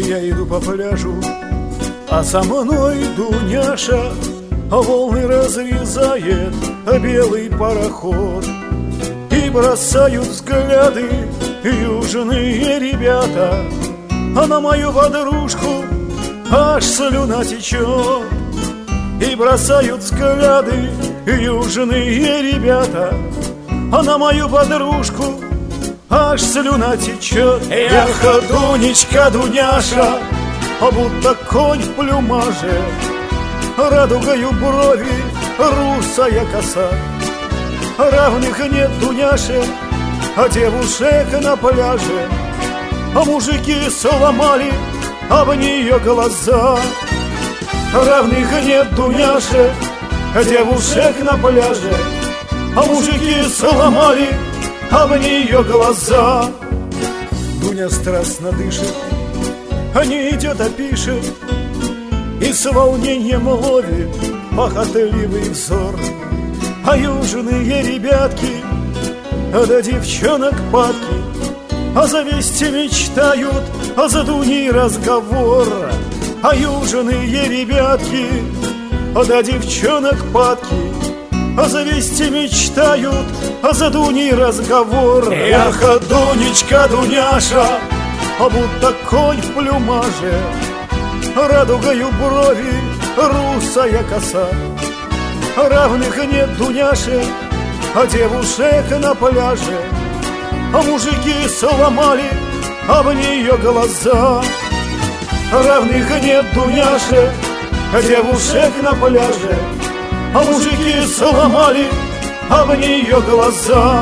Я иду по пляжу, а со мной Дуняша, волны разрезает белый пароход. И бросают взгляды южные ребята, а на мою подружку аж слюна течет. И бросают взгляды южные ребята, а на мою подружку аж слюна течет. Эх, Дунечка, Дуняша, будто конь в плюмаже, радугою брови русая коса. Равных нет Дуняше, а девушек на пляже, а мужики сломали об нее глаза. Равных нет Дуняше, а девушек на пляже, а мужики сломали об нее глаза. Дуня страстно дышит, а не идет, а пишет, и с волнением ловит похотливый взор. А южные ребятки до девчонок падки, а завести мечтают, а за Дуней разговор. А южные ребятки до девчонок падки, а завести мечтают, а за Дуней разговор. Эх, Дунечка, Дуняша, будто конь в плюмаже, радугою брови русая коса. Равных нет Дуняше, а девушек на пляже, а мужики сломали об нее глаза. Равных нет Дуняше, а девушек на пляже, а мужики сломали об нее глаза.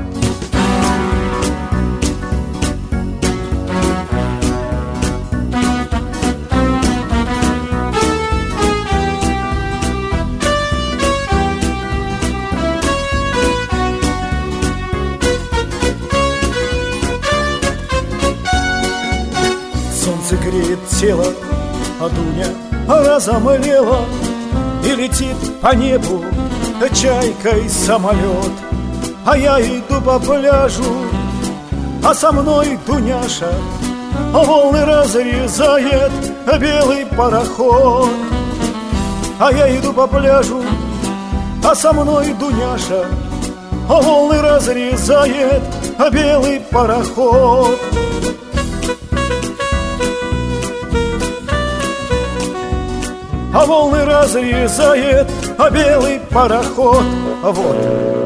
Солнце греет тело, а Дуня разомлела, и летит по небу чайкой самолет. А я иду по пляжу, а со мной Дуняша, волны разрезает белый пароход. А я иду по пляжу, а со мной Дуняша, волны разрезает белый пароход. А волны разрезает белый пароход. Вот